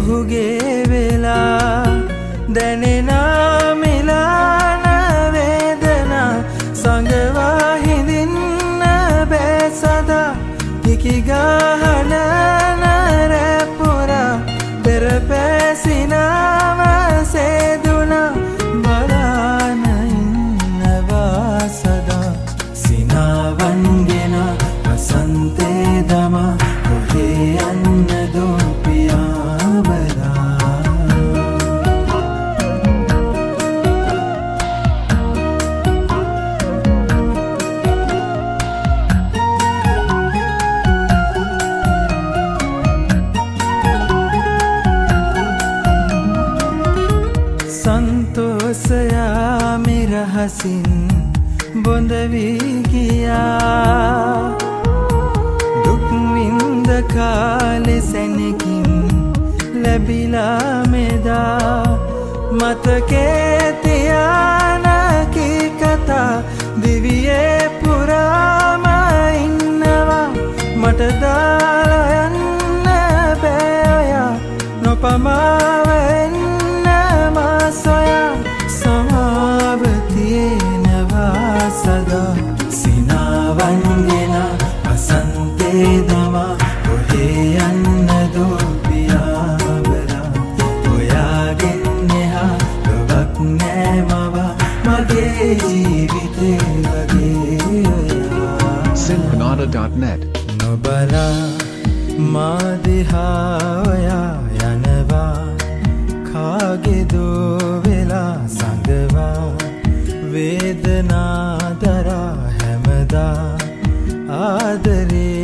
ඔහුගේ වෙලා දැනෙන මිලාන වේදනා සංගවා හිඳින්න බෑ සදා හිකි ගහන නරපුරා පෙර පැසිනාව සේදුනා බලාන ඉන්නවා සදා සිනාවන්ගෙන වසන්තේ දමා කොහේ යන්නදෝ संतोषया मेरा हसीन बोंदवी किया दुख विंद काले सैनिकिन लबिला मेदा मत के तियाना की कथा दिव्ये पुरा इन्नवा मट दालयन बेया नो पमावन समावतिये नवा सदा सिनावंगेना वसंते दमा कोहे अन्नदो पियावरा ඔයාගෙන්නෙහා ලොවක් නෑ මවා මගේ ජීවිතේ වගේ ඔයා Sinpanada.net නොබලා මා දිහා ඔයා යනවා කාගේදෝ වෙලා සංගවා වේදනා දරා හැමදා ආදරේ